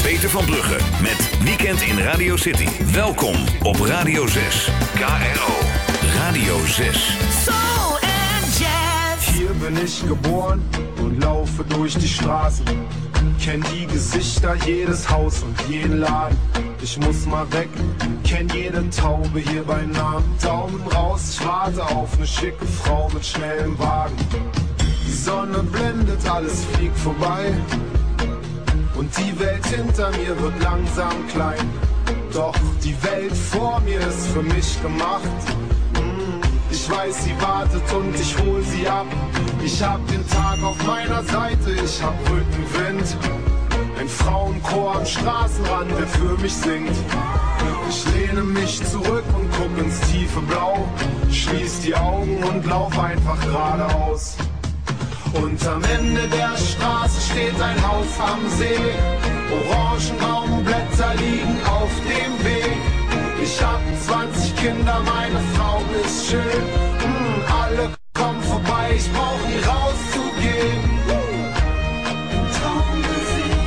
Peter van Brugge met Weekend in Radio City. Welkom op Radio 6. KRO. Radio 6. Soul and Jazz. Hier bin ich geboren und laufe durch die Straßen. Kenn die Gesichter, jedes Haus und jeden Laden. Ich muss mal weg, kenn jede Taube hier bei Namen. Daumen raus, ich warte auf ne schicke Frau mit schnellem Wagen. Die Sonne blendet, alles fliegt vorbei. Und die Welt hinter mir wird langsam klein. Doch die Welt vor mir ist für mich gemacht. Ich weiß, sie wartet und ich hol sie ab. Ich hab den Tag auf meiner Seite, ich hab Rückenwind. Ein Frauenchor am Straßenrand, der für mich singt. Ich lehne mich zurück und guck ins tiefe Blau. Schließ die Augen und lauf einfach geradeaus. Und am Ende der Straße steht ein Haus am See. Orangenbaumblätter liegen auf dem Weg. Ich hab 20 Kinder, meine Frau ist schön. Alle kommen vorbei, ich brauch nie rauszugehen. Traummusik,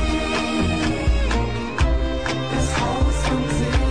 das Haus am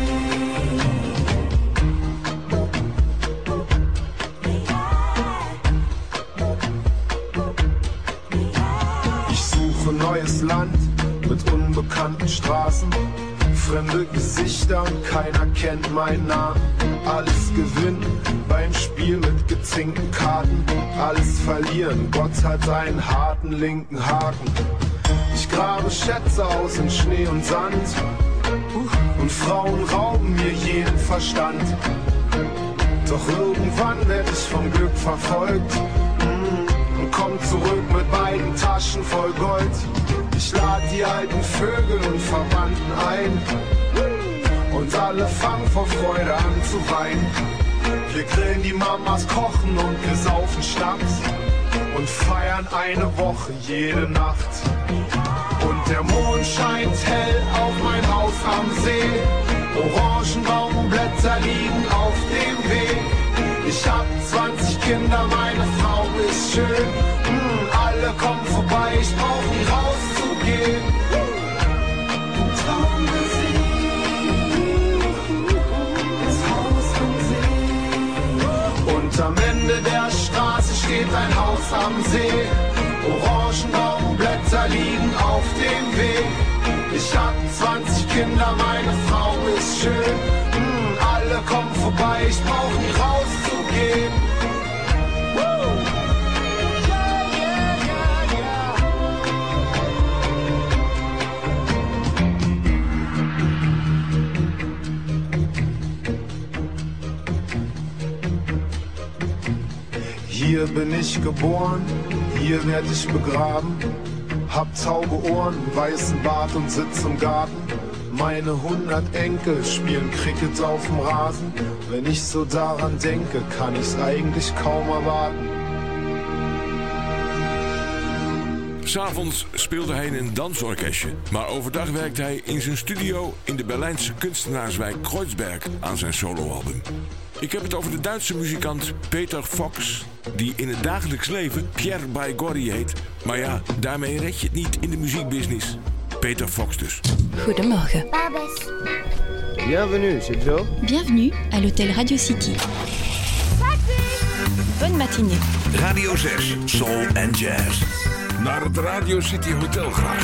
See. Ich suche neues Land mit unbekannten Straßen. Fremde Gesichter und keiner kennt meinen Namen. Alles gewinnen beim Spiel mit gezinkten Karten. Alles verlieren, Gott hat einen harten linken Haken. Ich grabe Schätze aus in Schnee und Sand. Und Frauen rauben mir jeden Verstand. Doch irgendwann werd ich vom Glück verfolgt. Und komm zurück mit beiden Taschen voll Gold. Ich lad die alten Vögel und Verwandten ein. Und alle fangen vor Freude an zu weinen. Wir grillen, die Mamas kochen und wir saufen Schnaps. Und feiern eine Woche jede Nacht. Und der Mond scheint hell auf mein Haus am See. Orangenbaumblätter liegen auf dem Weg. Ich hab 20 Kinder, meine Frau ist schön. Alle kommen vorbei, ich brauch nie rauszugehen. Traummusik, das Haus am See. Und am Ende der Straße steht ein Haus am See. Orangenbaumblätter liegen auf dem Weg. Ich hab 20 Kinder, meine Frau ist schön. Alle kommen vorbei, ich brauch nie rauszugehen. Hier bin ich geboren, hier werd ich begraben. Hab tauge Ohren, weißen Bart und sitz im Garten. Meine 100 Enkel spielen Cricket auf dem Rasen. Wenn ich so daran denke, kann ich's eigentlich kaum erwarten. S'avonds speelde hij in een dansorkestje, maar overdag werkte hij in zijn studio in de Berlijnse kunstenaarswijk Kreuzberg aan zijn soloalbum. Ik heb het over de Duitse muzikant Peter Fox, die in het dagelijks leven Pierre Baigorry heet. Maar ja, daarmee red je het niet in de muziekbusiness. Peter Fox dus. Goedemorgen. Babes. Bienvenue, c'est Joe. Bienvenue à l'hôtel Radio City. Bonne matinée. Radio 6, Soul and Jazz. Naar het Radio City Hotel graag.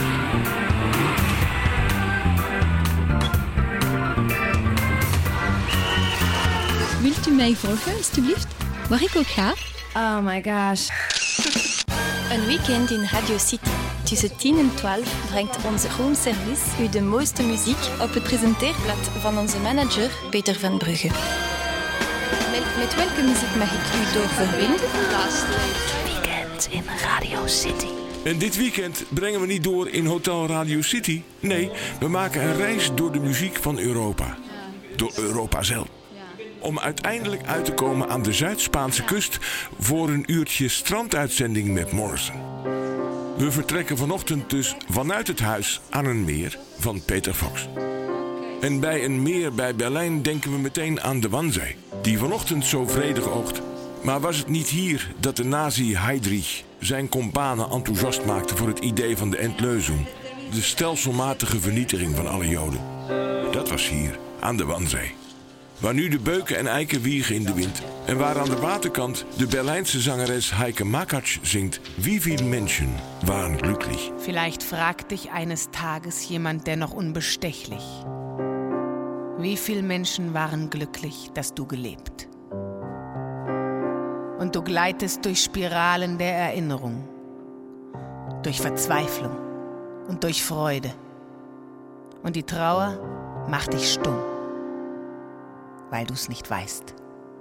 Wilt u mij volgen, alstublieft? Waar ik ook ga? Oh my gosh. Een weekend in Radio City. Tussen 10 en 12 brengt onze roomservice u de mooiste muziek op het presenteerblad van onze manager Peter van Brugge. Met welke muziek mag ik u doorverbinden? Weekend in Radio City. En dit weekend brengen we niet door in Hotel Radio City. Nee, we maken een reis door de muziek van Europa. Door Europa zelf. Om uiteindelijk uit te komen aan de Zuid-Spaanse kust voor een uurtje stranduitzending met Morrison. We vertrekken vanochtend dus vanuit het huis aan een meer van Peter Fox. En bij een meer bij Berlijn denken we meteen aan de Wannsee, die vanochtend zo vredig oogt. Maar was het niet hier dat de nazi Heydrich zijn kompanen enthousiast maakte voor het idee van de Endlösung? de stelselmatige vernietiging van alle Joden. Dat was hier, aan de Wannsee. Waar nu de beuken en eiken wiegen in de wind. En waar aan de waterkant de Berlijnse zangeres Heike Makatsch zingt: Wie viele Menschen waren glücklich? Vielleicht fragt dich eines Tages jemand, der noch unbestechlich. Wie viele Menschen waren glücklich, dass du gelebt? Und du gleitest durch Spiralen der Erinnerung, durch Verzweiflung und durch Freude. Und die Trauer macht dich stumm, weil du's nicht weißt.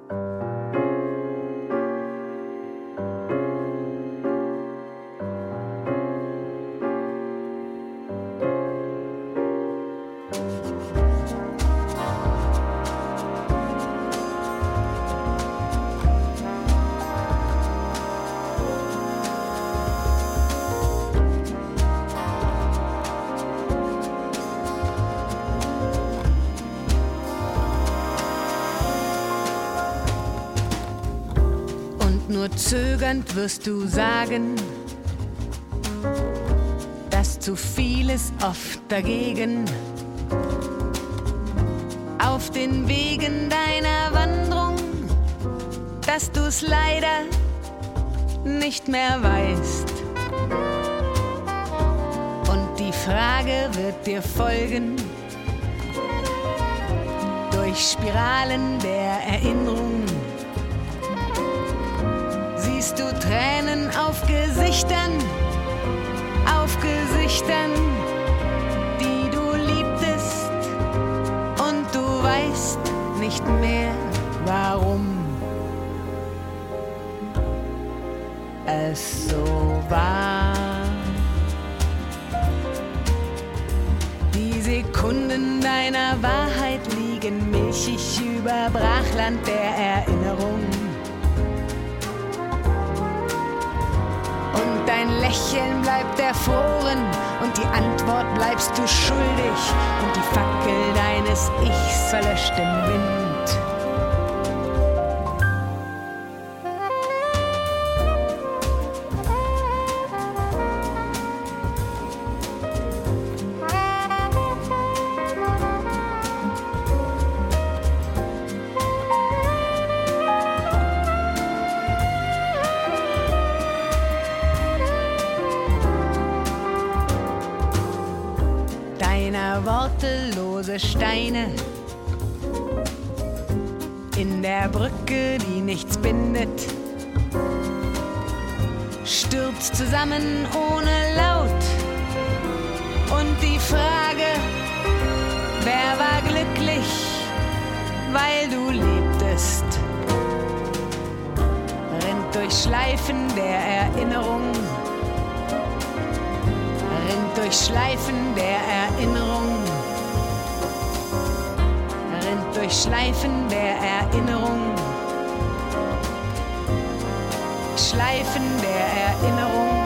Nur zögernd wirst du sagen, dass zu vieles oft dagegen auf den Wegen deiner Wanderung, dass du's leider nicht mehr weißt. Und die Frage wird dir folgen, durch Spiralen der Erinnerung. Siehst du Tränen auf Gesichtern, die du liebtest, und du weißt nicht mehr, warum es so war. Die Sekunden deiner Wahrheit liegen milchig über Brachland der Erinnerung. Dein Lächeln bleibt erfroren und die Antwort bleibst du schuldig und die Fackel deines Ichs verlöscht im Wind. Wortelose Steine in der Brücke, die nichts bindet, stürzt zusammen ohne Laut. Und die Frage, wer war glücklich, weil du lebtest, rennt durch Schleifen der Erinnerung. Durch Schleifen der Erinnerung, rennt durch Schleifen der Erinnerung, Schleifen der Erinnerung.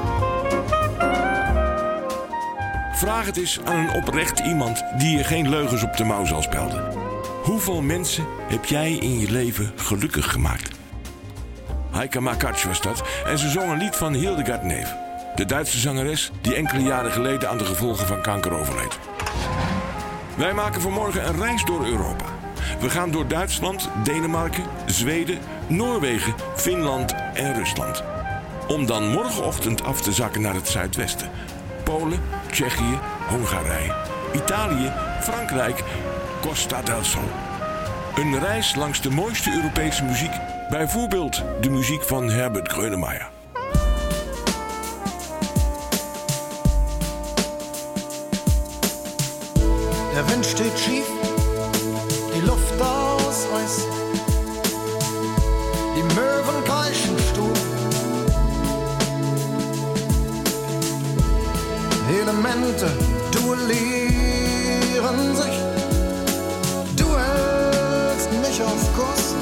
Vraag het eens aan een oprecht iemand die je geen leugens op de mouw zal spelden. Hoeveel mensen heb jij in je leven gelukkig gemaakt? Heike Makatsch was dat en ze zong een lied van Hildegard Neef. De Duitse zangeres die enkele jaren geleden aan de gevolgen van kanker overleed. Wij maken vanmorgen een reis door Europa. We gaan door Duitsland, Denemarken, Zweden, Noorwegen, Finland en Rusland. Om dan morgenochtend af te zakken naar het zuidwesten. Polen, Tsjechië, Hongarije, Italië, Frankrijk, Costa del Sol. Een reis langs de mooiste Europese muziek. Bijvoorbeeld de muziek van Herbert Grönemeyer. Der Wind steht schief, die Luft aus Eis, die Möwen kreischen stur. Elemente duellieren sich, du hältst mich auf Kurs.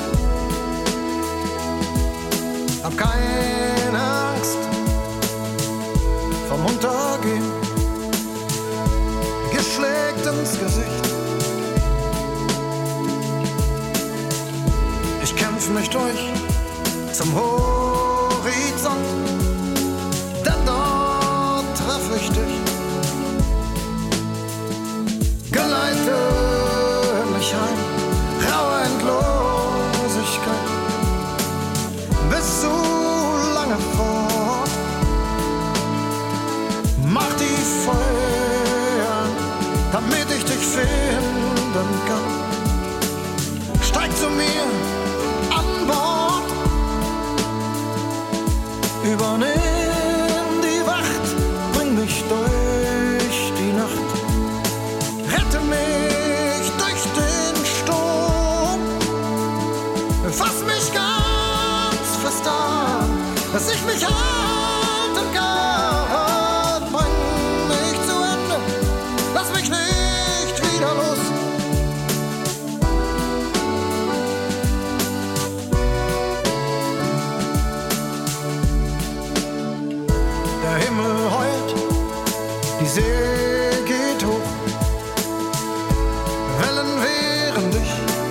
Hab keine Angst vom Untergehen. Schlägt ins Gesicht. Ich kämpf mich durch zum Horizont, denn dort treff ich dich. fort. Mach die Feuer, damit ich dich finden kann. Steig zu mir an Bord, übernimm die Wacht, bring mich durch die Nacht, rette mich durch den Sturm, fass mich ganz fest an, dass ich mich halten kann, bring mich zu Ende, lass mich nicht wieder los. Der Himmel heult, die See geht hoch, Wellen wehren dich,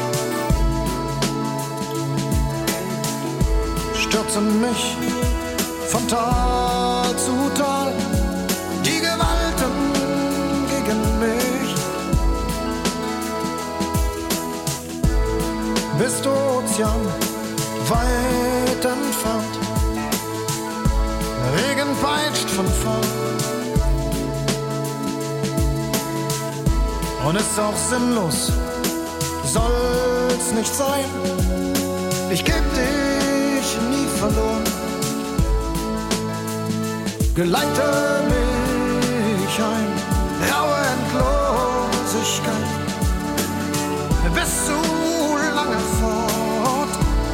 stürzen mich von Tal zu Tal, die Gewalten gegen mich. Bist du Ozean, weit entfernt, Regen peitscht von vorn. Und ist auch sinnlos, soll's nicht sein. Ich geb dich nie verloren. Geleite mich ein, raue Endlosigkeit, bis zu lange fort.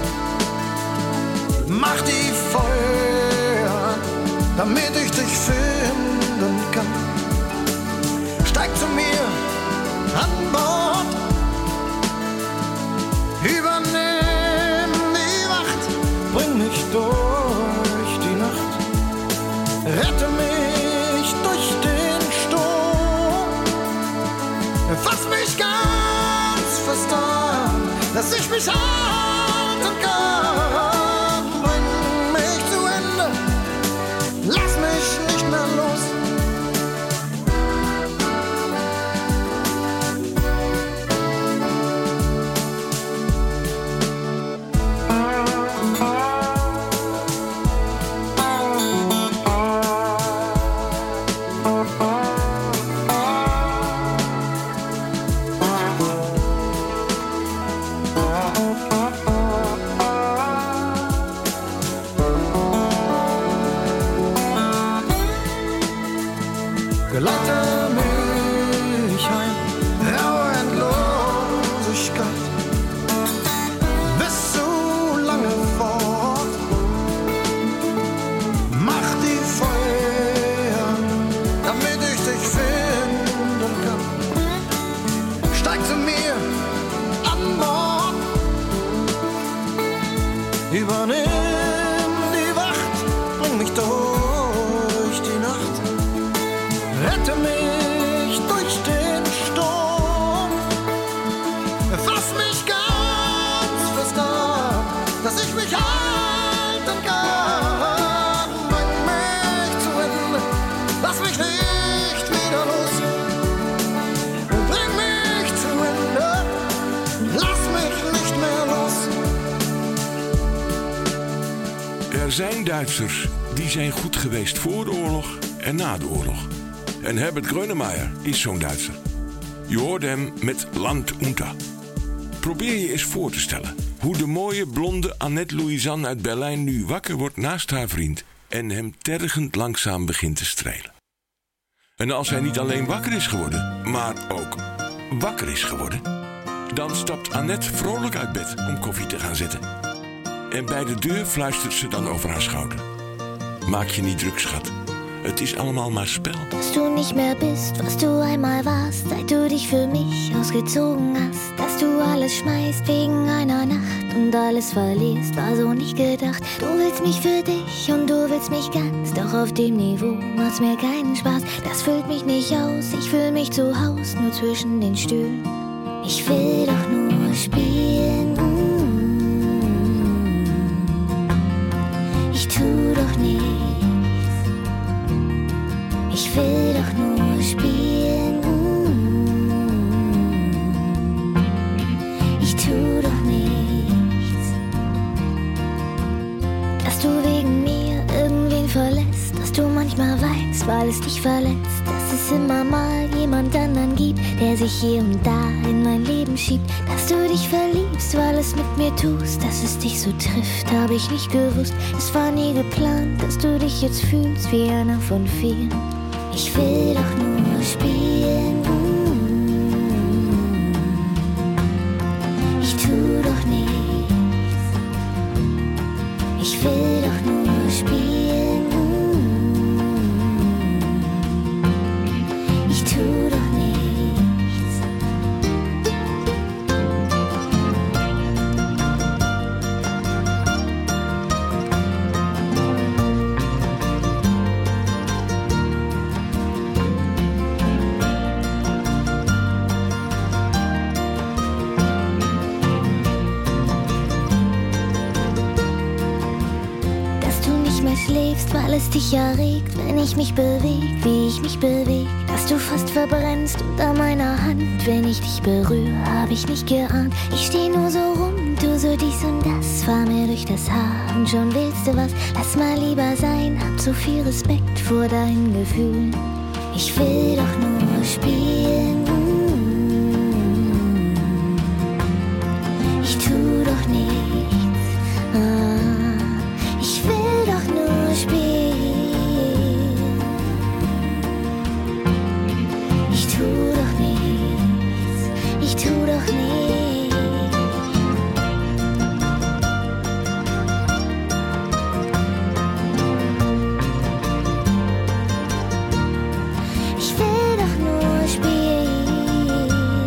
Mach die Feuer, damit ich dich finden kann. Steig zu mir an Bord, übernimm die Wacht, bring mich durch die Nacht, rette mich durch den Sturm, fass mich ganz fest an, dass ich mich halten kann, bring mich zu Ende, lass mich nicht mehr los. Geleite mich ein, raue Endlosigkeit, bis zu lange fort. Mach die Feuer, damit ich dich finden kann. Steig zu mir an Bord, übernimm die Wacht, bring mich durch die Nacht, rette mich durch den Sturm, fass mich ganz fest an, dass ich mich halten kann, bring mich zu Ende, lass mich nicht wieder los, bring mich zu Ende, lass mich nicht mehr los. Er zijn Duitsers die zijn goed geweest voor de oorlog en na de oorlog. En Herbert Grönemeyer is zo'n Duitser. Je hoorde hem met Land unter. Probeer je eens voor te stellen hoe de mooie blonde Annette Louisanne uit Berlijn nu wakker wordt naast haar vriend en hem tergend langzaam begint te strelen. En als hij niet alleen wakker is geworden, maar ook wakker is geworden, dan stapt Annette vrolijk uit bed om koffie te gaan zetten. En bij de deur fluistert ze dan over haar schouder. Maak je niet druk, schat. Het is allemaal maar Spell. Dass du nicht mehr bist, was du einmal warst, seit du dich für mich ausgezogen hast. Dass du alles schmeißt wegen einer Nacht und alles verlierst, war so nicht gedacht. Du willst mich für dich und du willst mich ganz, doch auf dem Niveau macht's mir keinen Spaß. Das füllt mich nicht aus, ich fühl mich zu Haus, nur zwischen den Stühlen. Ich will doch nur spielen. Ich tu doch nichts. Ich will doch nur spielen. Ich tu doch nichts. Dass du wegen mir es dich verletzt, dass es immer mal jemand anderen gibt, der sich hier und da in mein Leben schiebt. Dass du dich verliebst, weil es mit mir tust, dass es dich so trifft, habe ich nicht gewusst. Es war nie geplant, dass du dich jetzt fühlst wie einer von vielen. Ich will doch nur spielen. Ich tu doch nichts. Ich will doch nur spielen. Ich tu doch nichts. Schläfst, weil es dich erregt, wenn ich mich beweg, wie ich mich beweg. Dass du fast verbrennst unter meiner Hand, wenn ich dich berühre, hab ich nicht geahnt. Ich steh nur so rum, du so dies und das, fahr mir durch das Haar und schon willst du was. Lass mal lieber sein, hab so viel Respekt vor deinen Gefühlen. Ich will doch nur spielen. Ich tu doch nichts. Ich will doch nur spielen. Ich tu doch nichts. Ich tu doch nichts. Ich will doch nur spielen.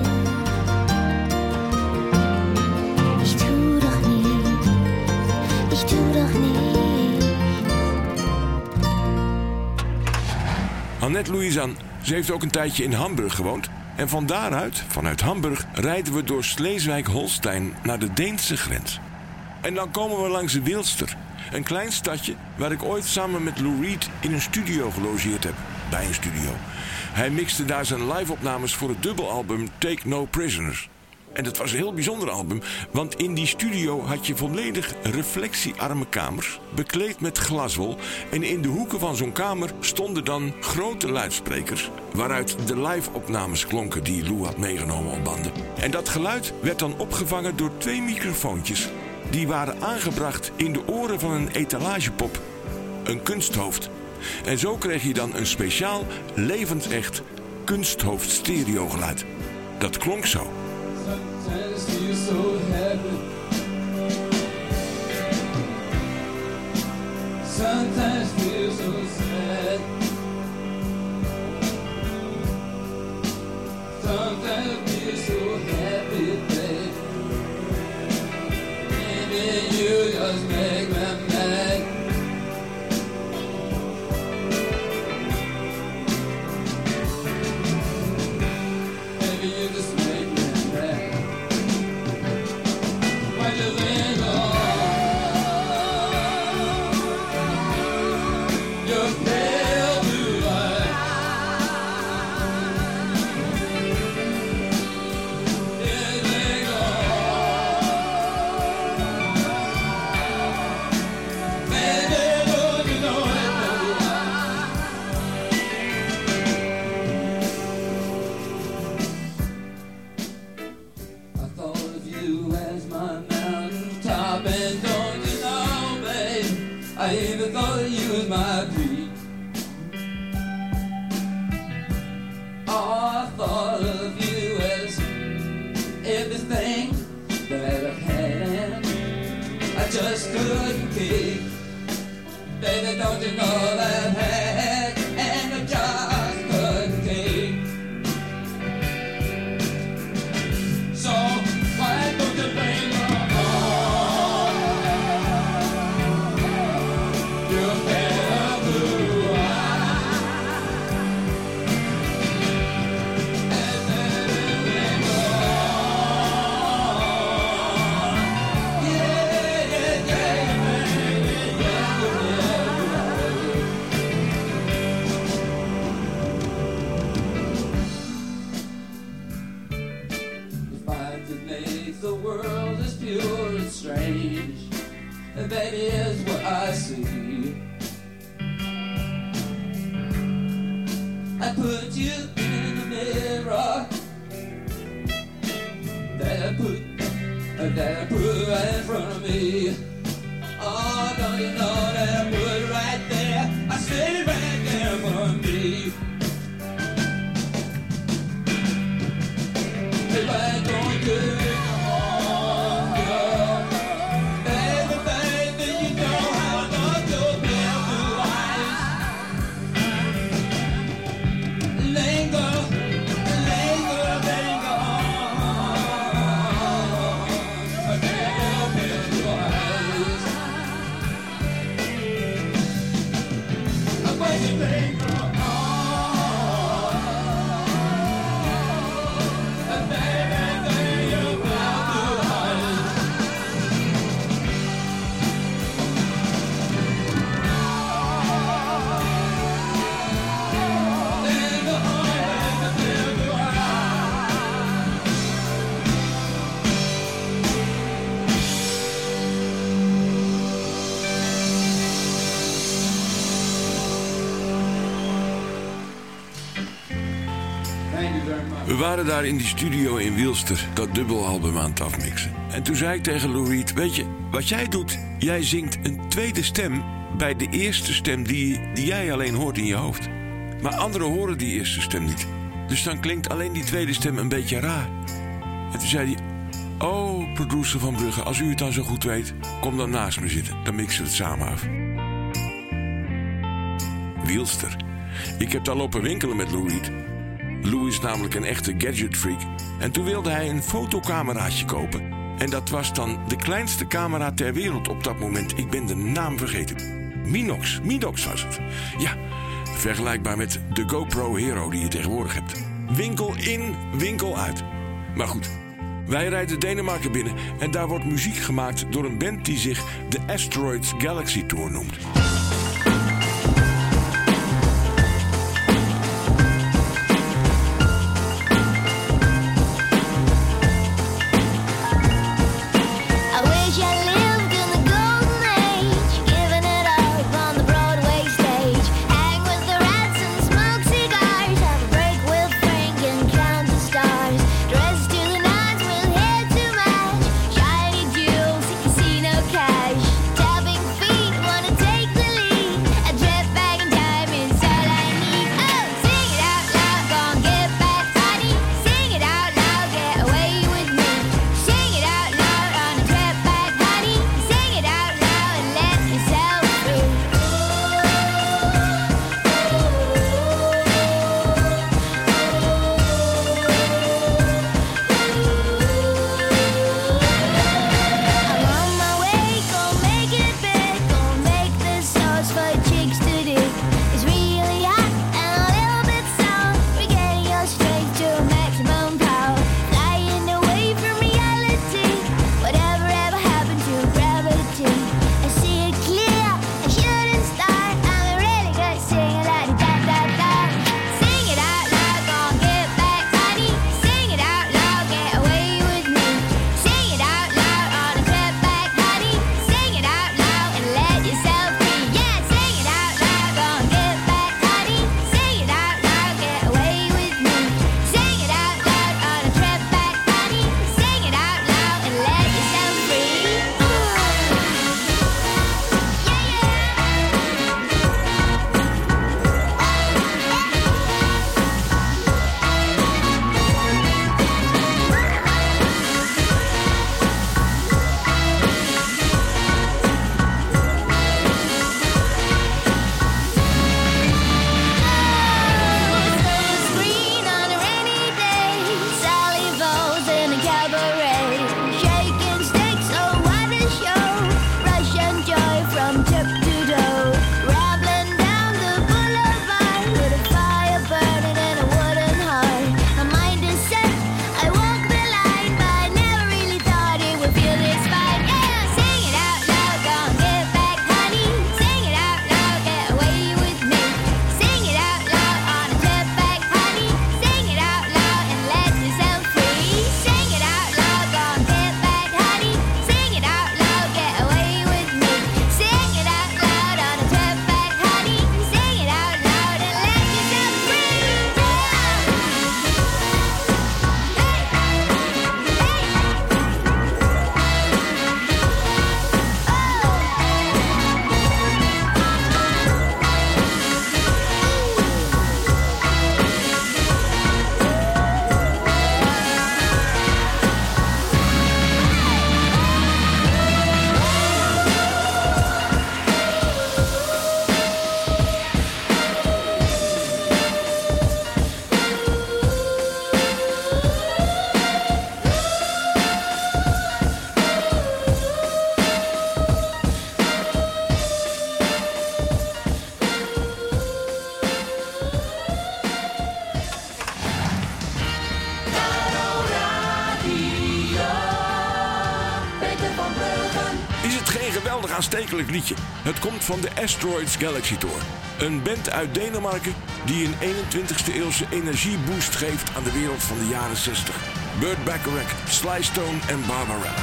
Ich tu doch nichts. Ich tu doch nichts. Annette Louisanne, ze heeft ook een tijdje in Hamburg gewoond. En van daaruit, vanuit Hamburg, rijden we door Schleswig-Holstein naar de Deense grens. En dan komen we langs de Wilster, een klein stadje waar ik ooit samen met Lou Reed in een studio gelogeerd heb. Bij een studio. Hij mixte daar zijn live-opnames voor het dubbelalbum Take No Prisoners. En dat was een heel bijzonder album, want in die studio had je volledig reflectiearme kamers, bekleed met glaswol. En in de hoeken van zo'n kamer stonden dan grote luidsprekers, waaruit de live-opnames klonken die Lou had meegenomen op banden. En dat geluid werd dan opgevangen door 2 microfoontjes, die waren aangebracht in de oren van een etalagepop, een kunsthoofd. En zo kreeg je dan een speciaal, levensecht kunsthoofd stereogeluid. Dat klonk zo. Sometimes feel so happy. Sometimes feel so sad. Sometimes feel so happy, babe. Maybe you just make me mad. Maybe you just make me mad. When you think your pale blue eyes, you think baby, don't you know it? I thought of you as my mountaintop, and don't you know, babe, I even thought of you as my dream. Oh, I thought of you as everything that I've had, and I just couldn't keep. Baby, don't you know that I've had, and I just couldn't keep. So why don't you blame your pale blue eyes? And then we go. Yeah, yeah, yeah, baby, yeah, if I could make the world as pure and strange, and baby is what I see. I put you in the mirror that I put right in front of me. Oh, don't you know that I put it right there? I said it right there for me. If I don't do it no more, girl, baby, baby, you know how I love your pale blue eyes. Linger, linger, linger on. Pale blue eyes. When you linger on. We waren daar in die studio in Wielster dat dubbelalbum aan het afmixen. En toen zei ik tegen Lou Reed, weet je, wat jij doet, jij zingt een tweede stem bij de eerste stem die jij alleen hoort in je hoofd. Maar anderen horen die eerste stem niet. Dus dan klinkt alleen die tweede stem een beetje raar. En toen zei hij, oh, producer Van Brugge, als u het dan zo goed weet, kom dan naast me zitten. Dan mixen we het samen af. Wielster. Ik heb daar lopen winkelen met Lou Reed. Lou is namelijk een echte gadgetfreak. En toen wilde hij een fotocameraatje kopen. En dat was dan de kleinste camera ter wereld op dat moment. Ik ben de naam vergeten. Minox was het. Ja, vergelijkbaar met de GoPro Hero die je tegenwoordig hebt. Winkel in, winkel uit. Maar goed, wij rijden Denemarken binnen. En daar wordt muziek gemaakt door een band die zich de Asteroids Galaxy Tour noemt. Tapping feet wanna take the lead. aanstekelijk liedje. Het komt van de Asteroids Galaxy Tour. Een band uit Denemarken die een 21ste eeuwse energieboost geeft aan de wereld van de jaren 60. Burt Bacharach, Sly Stone en Barbara.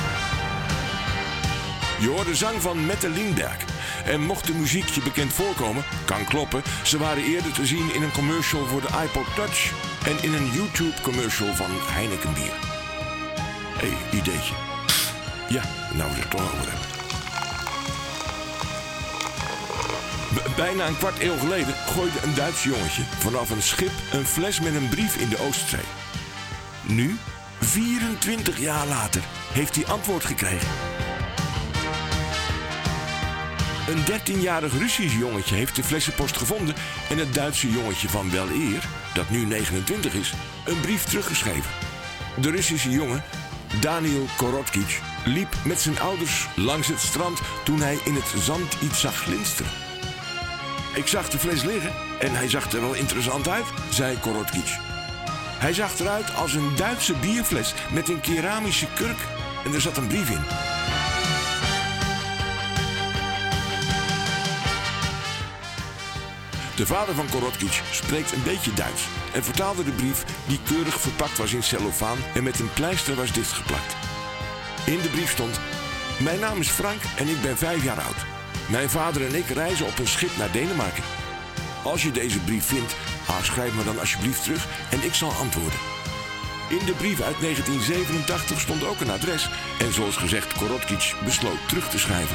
Je hoort de zang van Mette Lindberg. En mocht de muziek je bekend voorkomen, kan kloppen. Ze waren eerder te zien in een commercial voor de iPod Touch en in een YouTube-commercial van Heineken bier. Ideetje. Ja, nou we het toch over hebben. Bijna een kwart eeuw geleden gooide een Duits jongetje vanaf een schip een fles met een brief in de Oostzee. Nu, 24 jaar later, heeft hij antwoord gekregen. Een 13-jarig Russisch jongetje heeft de flessenpost gevonden en het Duitse jongetje van wel eer, dat nu 29 is, een brief teruggeschreven. De Russische jongen, Daniel Korotkich, liep met zijn ouders langs het strand toen hij in het zand iets zag glinsteren. Ik zag de fles liggen en hij zag er wel interessant uit, zei Korotkich. Hij zag eruit als een Duitse bierfles met een keramische kurk en er zat een brief in. De vader van Korotkich spreekt een beetje Duits en vertaalde de brief die keurig verpakt was in cellofaan en met een pleister was dichtgeplakt. In de brief stond: mijn naam is Frank en ik ben 5 jaar oud. Mijn vader en ik reizen op een schip naar Denemarken. Als je deze brief vindt, schrijf me dan alsjeblieft terug en ik zal antwoorden. In de brief uit 1987 stond ook een adres en zoals gezegd, Korotkich besloot terug te schrijven.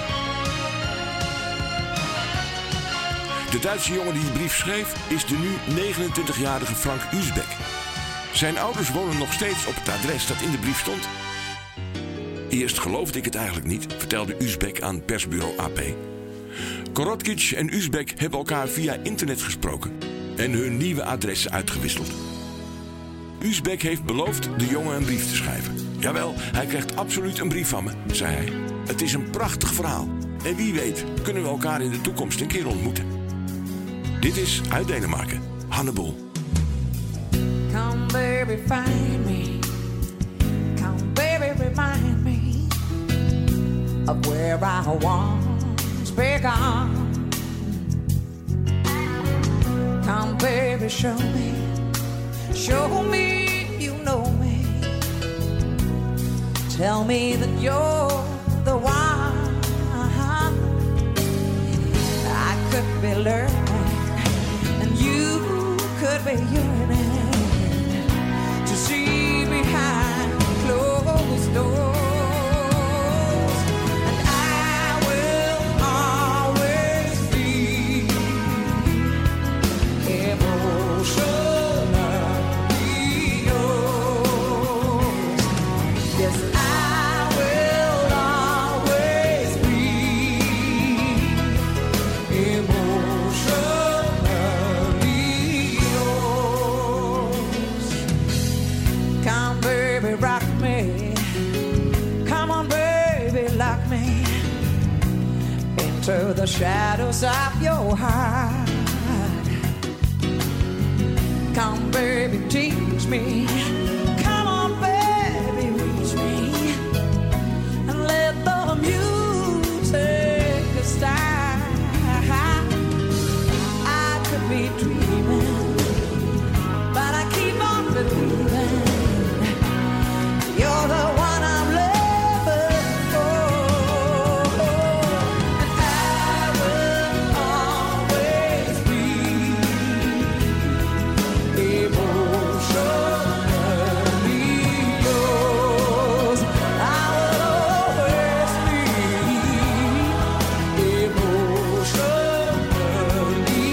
De Duitse jongen die de brief schreef is de nu 29-jarige Frank Uzbek. Zijn ouders wonen nog steeds op het adres dat in de brief stond. Eerst geloofde ik het eigenlijk niet, vertelde Uzbek aan persbureau AP. Korotkich en Uzbek hebben elkaar via internet gesproken en hun nieuwe adressen uitgewisseld. Uzbek heeft beloofd de jongen een brief te schrijven. Jawel, hij krijgt absoluut een brief van me, zei hij. Het is een prachtig verhaal. En wie weet kunnen we elkaar in de toekomst een keer ontmoeten. Dit is uit Denemarken, Hannibal. Come baby find me. Come baby remind me of where I once began. Come baby show me you know me. Tell me that you're the one. I could be learning and you could be yearning to see behind closed doors. And I will always be emotionally yours. Yes, I will always be emotionally yours. Come baby, rock me. Come on baby, lock me into the shadows of your heart. Come baby, teach me. Come on baby, reach me. And let the music start. I could be dreaming, but I keep on believing. You're the one I'm living for. And I will always be emotionally yours. I will always be emotionally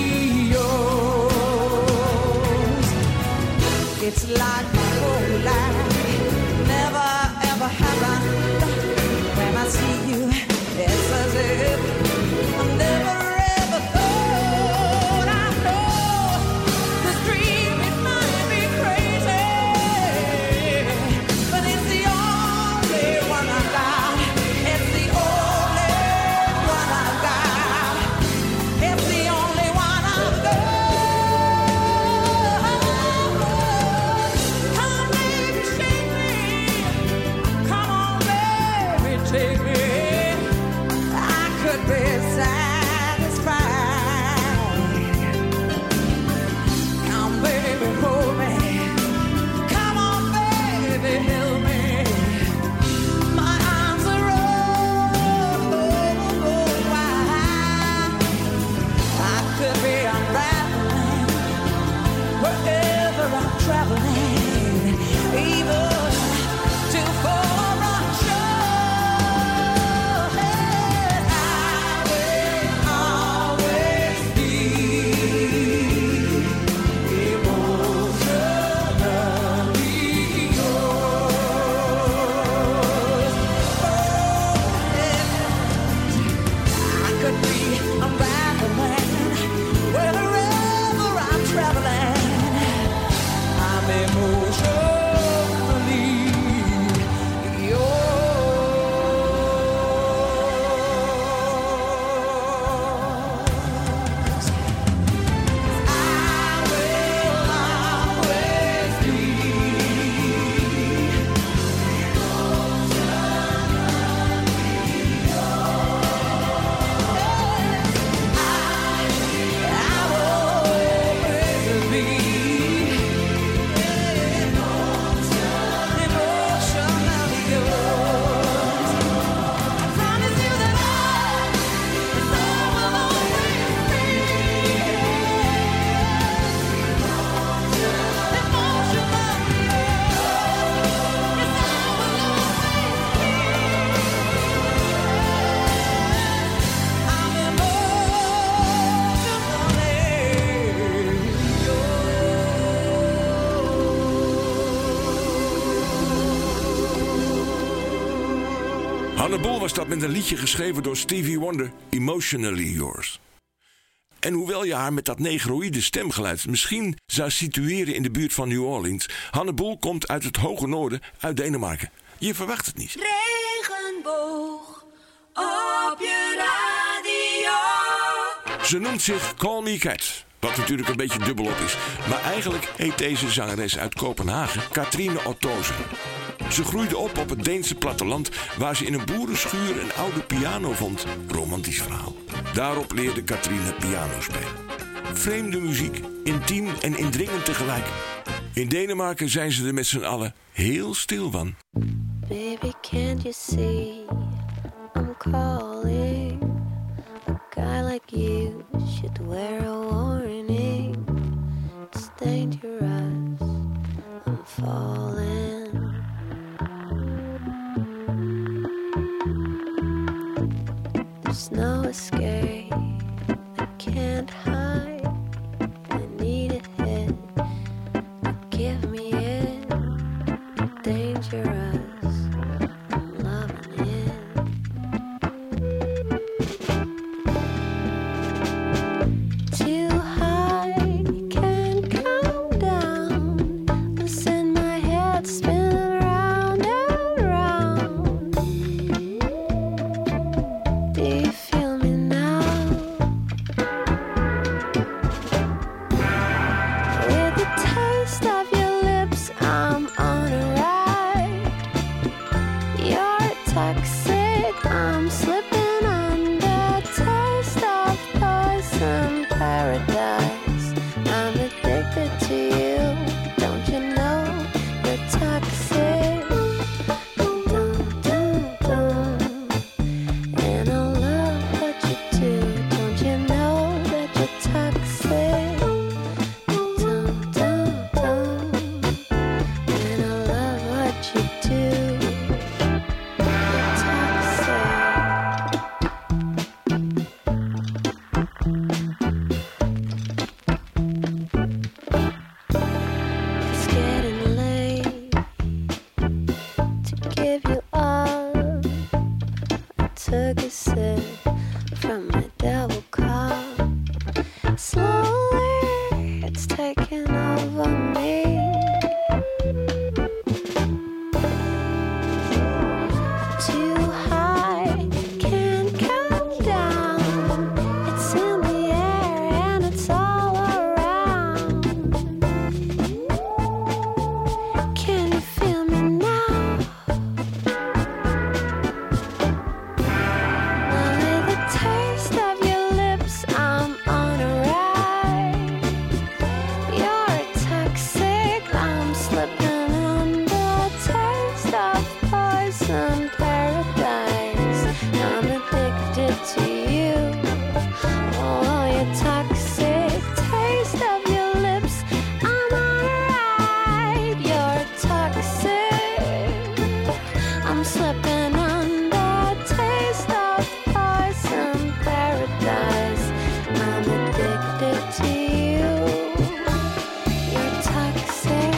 yours. It's like my whole life never ever happened. When I see you, it's as if I never ever thought. I know this dream, it might be crazy, but it's the only one I've got. It's the only one I've got. It's the only one I've got. Come baby, shake me. Come on baby, take me. I could Hanne Bol was dat met een liedje geschreven door Stevie Wonder, Emotionally Yours. En hoewel je haar met dat negroïde stemgeluid misschien zou situeren in de buurt van New Orleans, Hanne Bol komt uit het hoge noorden, uit Denemarken. Je verwacht het niet. Regenboog op je radio. Ze noemt zich Call Me Cat, wat natuurlijk een beetje dubbelop is. Maar eigenlijk heet deze zangeres uit Kopenhagen Katrine Ottosen. Ze groeide op het Deense platteland, waar ze in een boerenschuur een oude piano vond. Romantisch verhaal. Daarop leerde Katrine piano spelen. Vreemde muziek, intiem en indringend tegelijk. In Denemarken zijn ze er met z'n allen heel stil van. Baby, can't you see I'm calling? A guy like you should wear a warning. It's dangerous, I'm falling. There's no escape, I can't hide. I need a hit, give me it. Dangerous, I'm loving it. Too high, can't come down. Listen, my head spinning round and round. Do you feel me now? With the taste of your lips, I'm on a ride. You're toxic, I'm slipping under. Taste of poison paradise. I'm addicted to you. Don't you know you're toxic? Dum, dum, dum. And I love what you do. Don't you know that you're toxic? Dum, dum, dum. And I love what you do. You're toxic. It's getting late to give you up. I took a sip from my double cup. Slowly, it's taking over me. Too high, can't come down. It's in the air and it's all around. Can you feel me now? With the taste of your lips, I'm on a ride. You're toxic, I'm slipping under. Taste of poison paradise. I'm addicted to you. Oh, you're toxic. Taste of your lips, I'm on a ride. You're toxic, I'm slipping under. Taste of poison paradise. I'm addicted to you. You're toxic.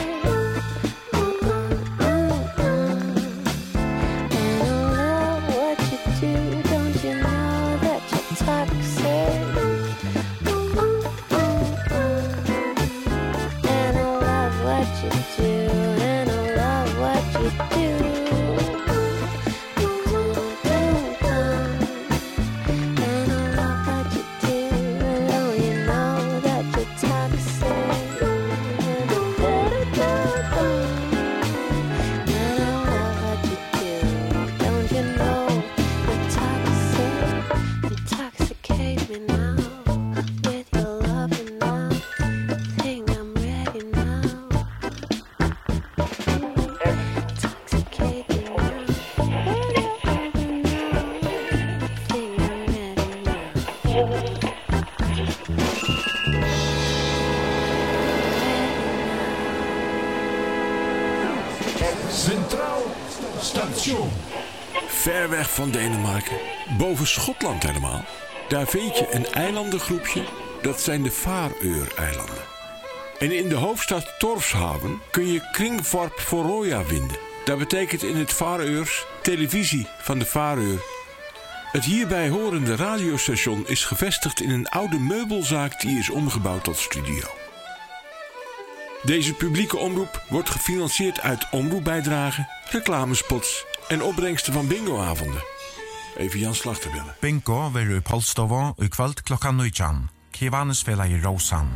And I love what you do. Don't you know that you're toxic? And I love what you do. And I love what you do. And I love what you do. And oh, you know that you're toxic. And I love what you do. Don't you know you're toxic? You toxicate me now with your loving now. Think I'm ready now. Toxicate me now with your loving now. Think I'm ready Centraal Station. Ver weg van Denemarken, boven Schotland helemaal. Daar vind je een eilandengroepje, dat zijn de Faroe-eilanden. En in de hoofdstad Tórshavn kun je Kringvarp Føroya vinden. Dat betekent in het Faroeurs televisie van de Faroe. Het hierbij horende radiostation is gevestigd in een oude meubelzaak die is omgebouwd tot studio. Deze publieke omroep wordt gefinancierd uit omroepbijdragen, reclamespots en opbrengsten van bingoavonden. Even Jan Slachter bellen. Bingo verður Pálstova í kvöld klokkan 19. Kivanesfélagi Rósan.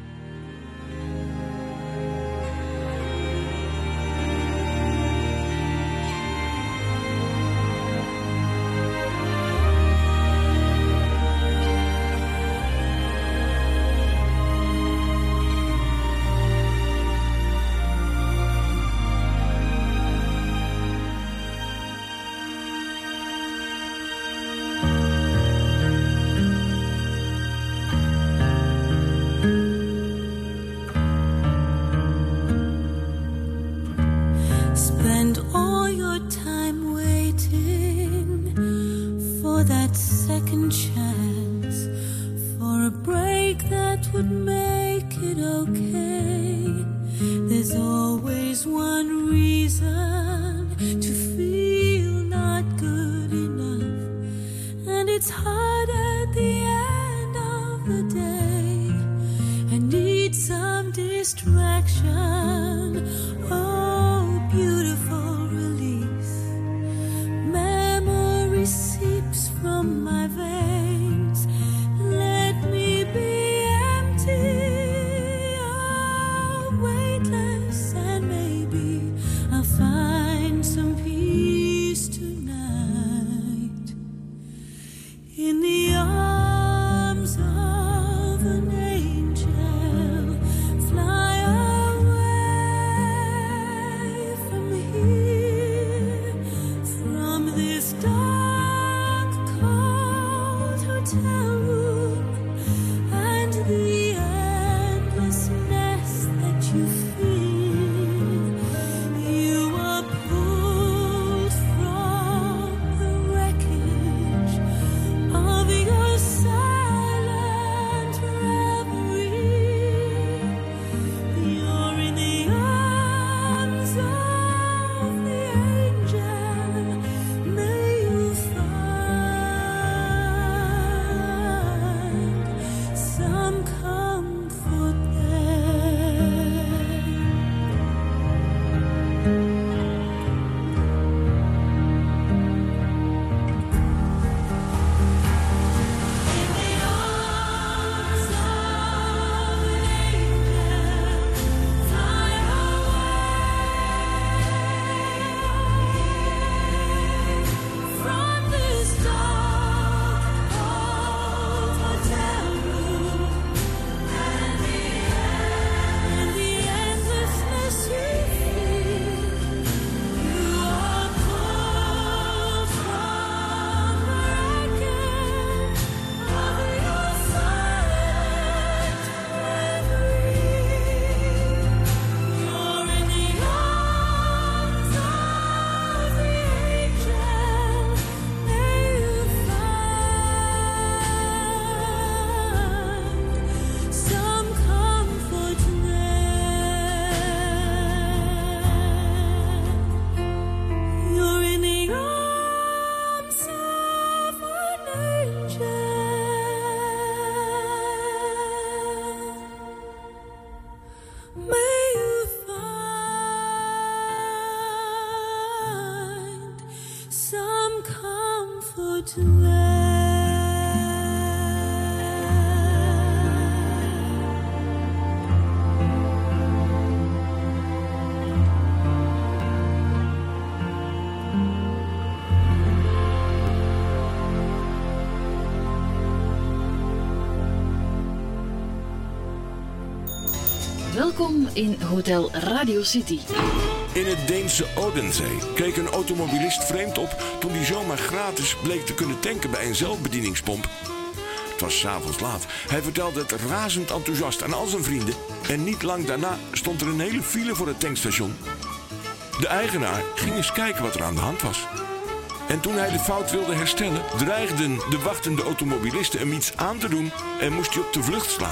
Welkom in Hotel Radio City. In het Deense Odense keek een automobilist vreemd op toen hij zomaar gratis bleek te kunnen tanken bij een zelfbedieningspomp. Het was 's avonds laat. Hij vertelde het razend enthousiast aan al zijn vrienden en niet lang daarna stond er een hele file voor het tankstation. De eigenaar ging eens kijken wat er aan de hand was. En toen hij de fout wilde herstellen, dreigden de wachtende automobilisten hem iets aan te doen en moest hij op de vlucht slaan.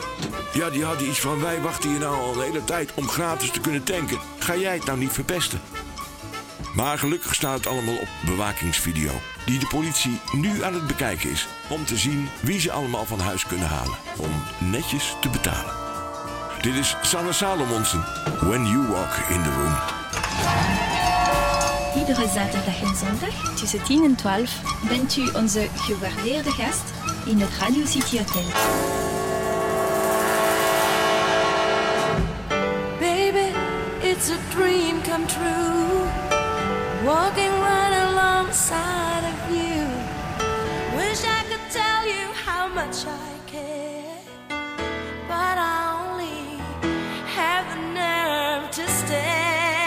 Ja, die hadden iets van: wij wachten hier nou al de hele tijd om gratis te kunnen tanken. Ga jij het nou niet verpesten? Maar gelukkig staat het allemaal op bewakingsvideo, die de politie nu aan het bekijken is, om te zien wie ze allemaal van huis kunnen halen, om netjes te betalen. Dit is Sanne Salomonsen, When You Walk in the Room. Iedere zaterdag en zondag tussen 10 en 12 bent u onze gewaardeerde gast in het Radio City Hotel. Baby, it's a dream come true. Walking right alongside of you. Wish I could tell you how much I care, but I only have the nerve to stay.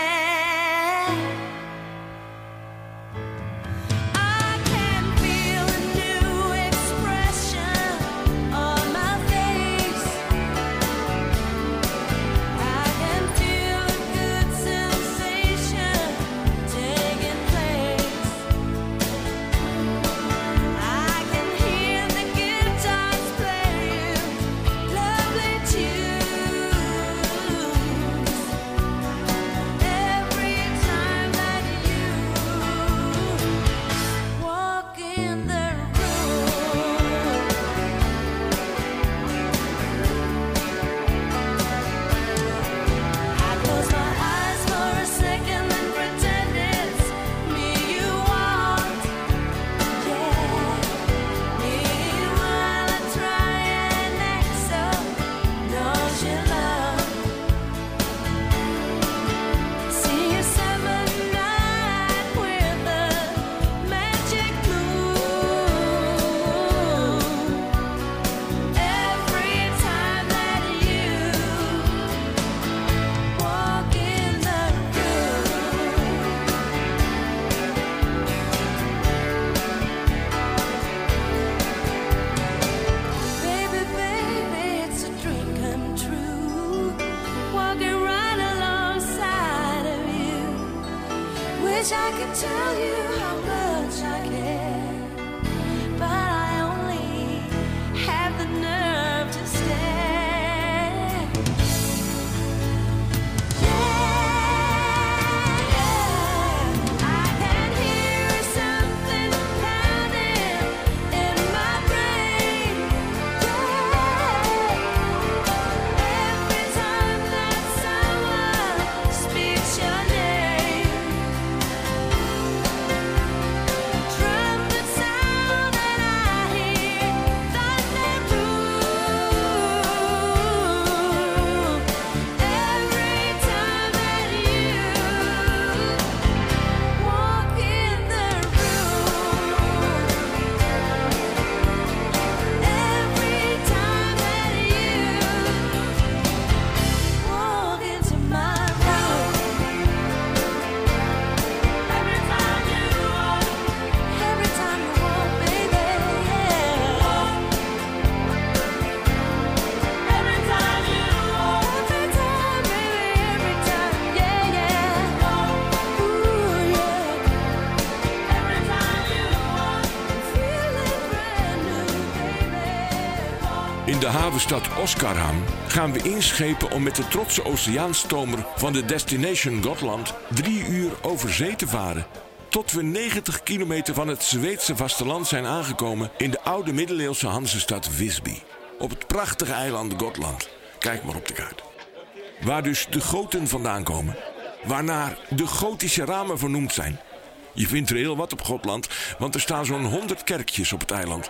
In de havenstad Oskarshamn gaan we inschepen om met de trotse oceaanstomer van de Destination Gotland 3 uur over zee te varen. Tot we 90 kilometer van het Zweedse vasteland zijn aangekomen in de oude middeleeuwse Hansestad Visby. Op het prachtige eiland Gotland. Kijk maar op de kaart. Waar dus de goten vandaan komen. Waarnaar de gotische ramen vernoemd zijn. Je vindt er heel wat op Gotland, want er staan zo'n 100 kerkjes op het eiland.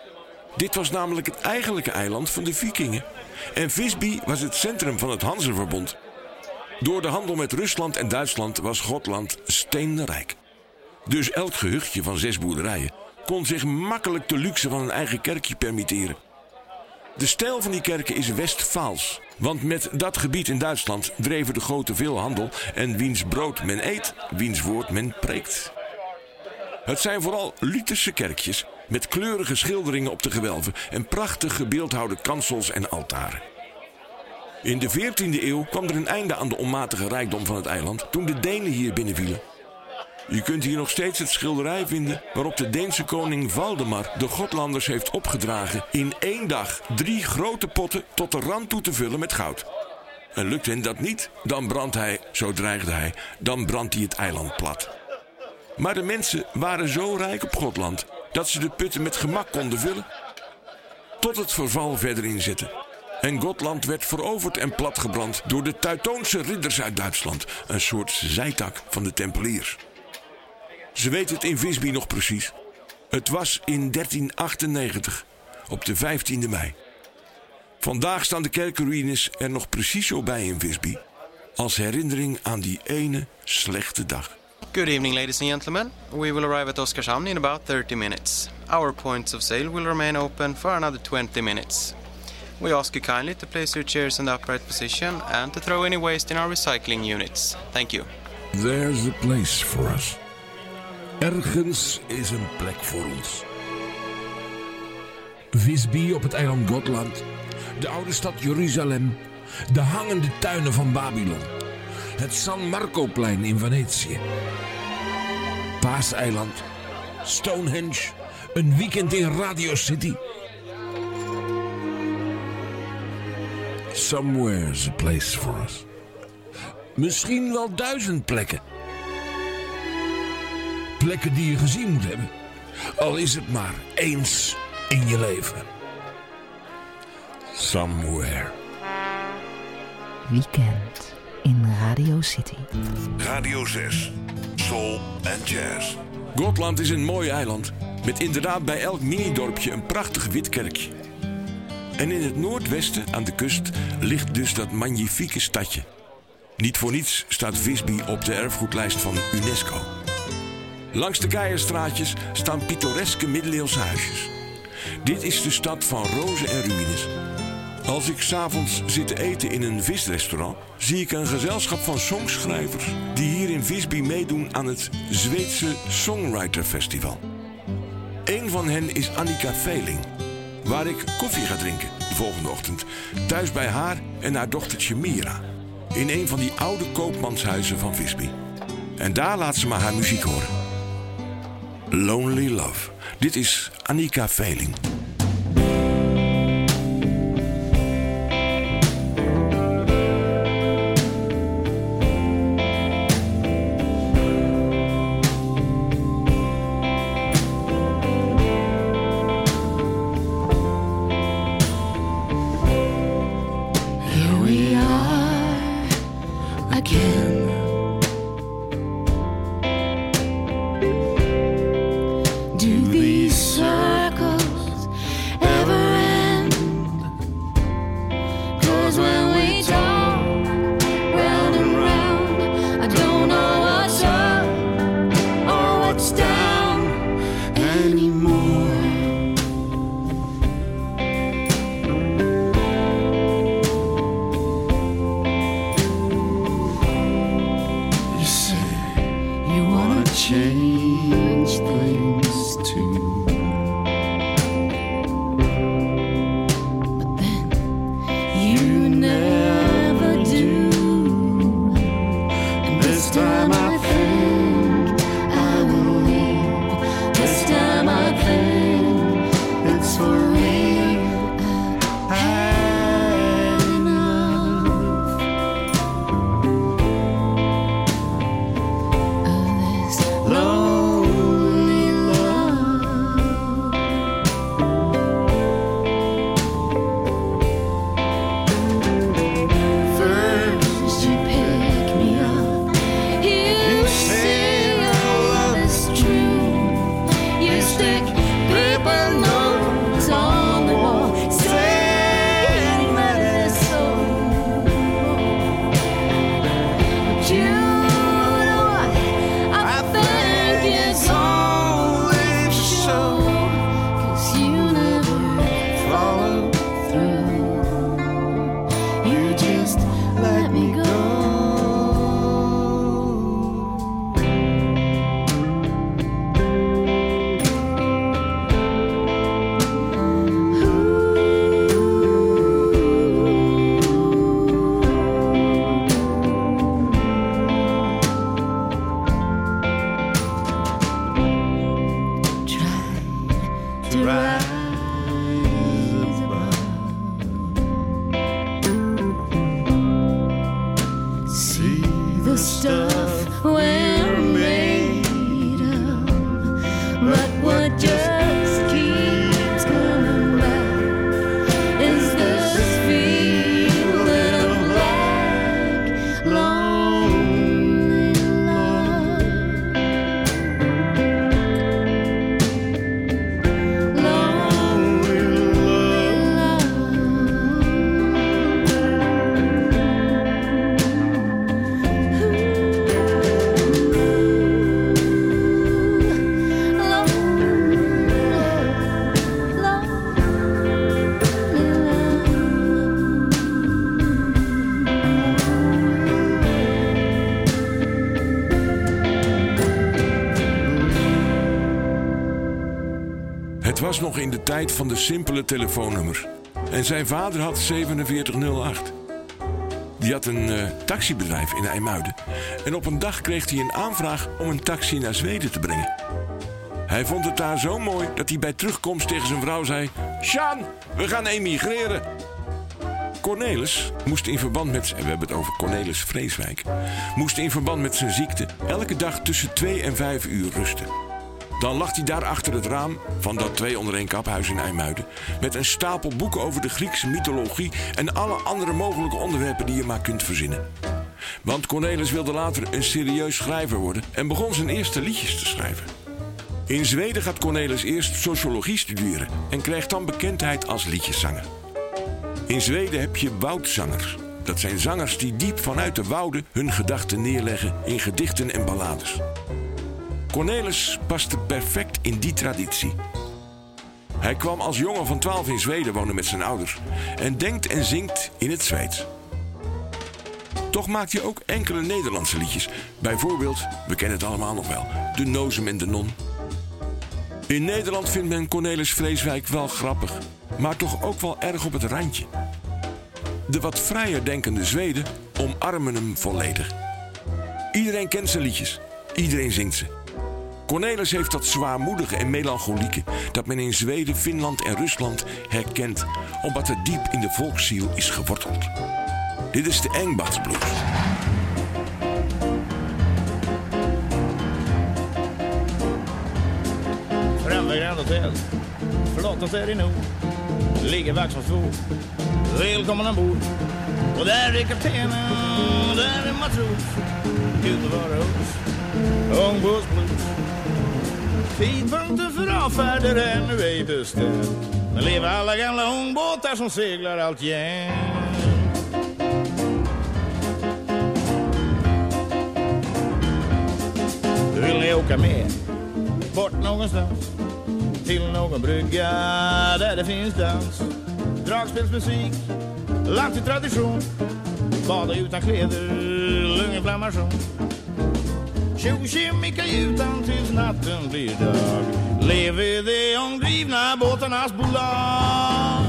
Dit was namelijk het eigenlijke eiland van de Vikingen. En Visby was het centrum van het Hanzeverbond. Door de handel met Rusland en Duitsland was Gotland steenrijk. Dus elk gehuchtje van 6 boerderijen kon zich makkelijk de luxe van een eigen kerkje permitteren. De stijl van die kerken is Westfaals. Want met dat gebied in Duitsland dreven de goten veel handel. En wiens brood men eet, wiens woord men preekt. Het zijn vooral Lutherse kerkjes met kleurige schilderingen op de gewelven en prachtig gebeeldhouwde kansels en altaren. In de 14e eeuw kwam er een einde aan de onmatige rijkdom van het eiland toen de Denen hier binnenvielen. Je kunt hier nog steeds het schilderij vinden waarop de Deense koning Valdemar de Gotlanders heeft opgedragen in 1 dag 3 grote potten tot de rand toe te vullen met goud. En lukt hen dat niet, dan brandt hij, zo dreigde hij, dan brandt hij het eiland plat. Maar de mensen waren zo rijk op Gotland dat ze de putten met gemak konden vullen. Tot het verval verder inzette. En Gotland werd veroverd en platgebrand door de Teutonische ridders uit Duitsland, een soort zijtak van de Tempeliers. Ze weten het in Visby nog precies. Het was in 1398, op de 15e mei. Vandaag staan de kerkruïnes er nog precies zo bij in Visby, als herinnering aan die ene slechte dag. Good evening, ladies and gentlemen. We will arrive at Oskarshamn in about 30 minutes. Our points of sale will remain open for another 20 minutes. We ask you kindly to place your chairs in the upright position and to throw any waste in our recycling units. Thank you. There's a place for us. Ergens is een plek voor ons. Visby op het eiland Gotland. De oude stad Jeruzalem. De hangende tuinen van Babylon. Het San Marcoplein in Venetië. Paaseiland. Stonehenge. Een weekend in Radio City. Somewhere's a place for us. Misschien wel 1000 plekken. Plekken die je gezien moet hebben. Al is het maar eens in je leven. Somewhere. Weekend in Radio City. Radio 6. Soul and Jazz. Gotland is een mooi eiland. Met inderdaad bij elk minidorpje een prachtig wit kerkje. En in het noordwesten aan de kust ligt dus dat magnifieke stadje. Niet voor niets staat Visby op de erfgoedlijst van UNESCO. Langs de Keierstraatjes staan pittoreske middeleeuwse huisjes. Dit is de stad van rozen en ruïnes. Als ik 's avonds zit te eten in een visrestaurant, zie ik een gezelschap van songschrijvers die hier in Visby meedoen aan het Zweedse Songwriter Festival. Een van hen is Annika Veling, waar ik koffie ga drinken de volgende ochtend, thuis bij haar en haar dochtertje Mira, in een van die oude koopmanshuizen van Visby. En daar laat ze maar haar muziek horen. Lonely Love. Dit is Annika Veling. Here Het was nog in de tijd van de simpele telefoonnummers. En zijn vader had 4708. Die had een taxibedrijf in IJmuiden. En op een dag kreeg hij een aanvraag om een taxi naar Zweden te brengen. Hij vond het daar zo mooi dat hij bij terugkomst tegen zijn vrouw zei: Sjaan, we gaan emigreren. Cornelis moest in verband met, en we hebben het over Cornelis Vreeswijk, moest in verband met zijn ziekte elke dag tussen 2 en 5 uur rusten. Dan lag hij daar achter het raam van dat 2 onder 1 kaphuis in IJmuiden met een stapel boeken over de Griekse mythologie en alle andere mogelijke onderwerpen die je maar kunt verzinnen. Want Cornelis wilde later een serieus schrijver worden en begon zijn eerste liedjes te schrijven. In Zweden gaat Cornelis eerst sociologie studeren en krijgt dan bekendheid als liedjeszanger. In Zweden heb je woudzangers. Dat zijn zangers die diep vanuit de wouden hun gedachten neerleggen in gedichten en ballades. Cornelis paste perfect in die traditie. Hij kwam als jongen van 12 in Zweden wonen met zijn ouders en denkt en zingt in het Zweeds. Toch maakt hij ook enkele Nederlandse liedjes. Bijvoorbeeld, we kennen het allemaal nog wel, De Nozem en de Non. In Nederland vindt men Cornelis Vreeswijk wel grappig, maar toch ook wel erg op het randje. De wat vrijer denkende Zweden omarmen hem volledig. Iedereen kent zijn liedjes, iedereen zingt ze. Cornelis heeft dat zwaarmoedige en melancholieke dat men in Zweden, Finland en Rusland herkent, omdat het diep in de volksziel is geworteld. Dit is de Engbatsblues. Framme Grand Hotel, flottat är det nog, ligger Vaxholmsbro, välkommen ombord. Och där är kaptenen, och där är matros, ut och vara hos, ångbåtsblues. Tidpunkten för avfärder är nu ej bestämd, men lever alla gamla ångbåtar som seglar alltjämt. Vill ni åka med bort någonstans till någon brygga där det finns dans, dragspelsmusik, lagt i tradition, bada utan kläder, lunginflammation, tjo-tjim i kajutan tills natten blir dag, lever de omdrivna båtarnas bolag.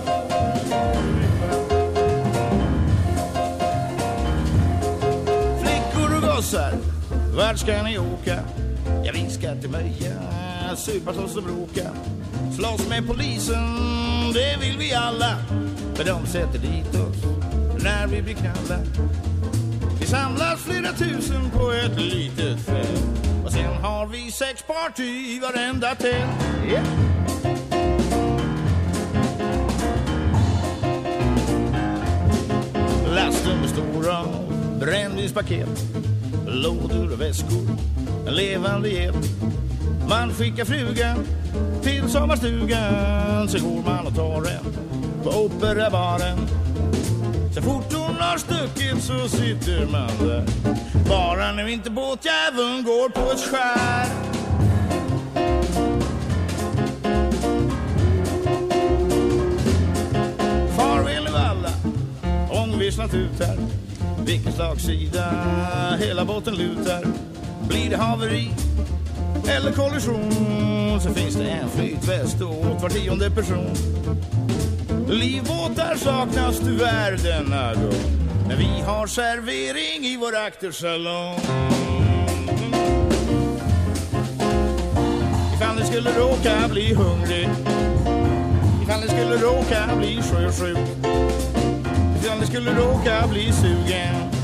Flickor och gossar, vart ska ni åka? Ja, vi ska till Möja, supa oss och bråka, slåss med polisen, det vill vi alla, för de sätter dit oss när vi blir knalla. Vi samlas flera tusen på ett litet fält, och sen har vi 6 party i varenda tält. Yeah. Lasten består av brännvinspaket, lådor och väskor, en levande get. Man skickar frugan till sommarstugan, så går man och tar en på operabaren. Så fort hon har stuckit så sitter man där, bara nu inte båtjäveln går på ett skär. Farväl alla, ångvisslat ut här, vilken slagsida hela båten lutar. Blir det haveri eller kollision, så finns det en flytväst åt var 10:e person. Livbåtar saknas tyvärr denna gång, men vi har servering i vår aktersalong. Ifall ni skulle råka bli hungrig, ifall ni skulle råka bli sjösjuk, ifall ni skulle råka bli sugen,